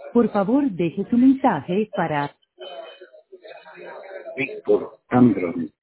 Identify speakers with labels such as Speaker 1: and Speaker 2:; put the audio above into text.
Speaker 1: Por favor, deje su mensaje para
Speaker 2: Víctor Andron.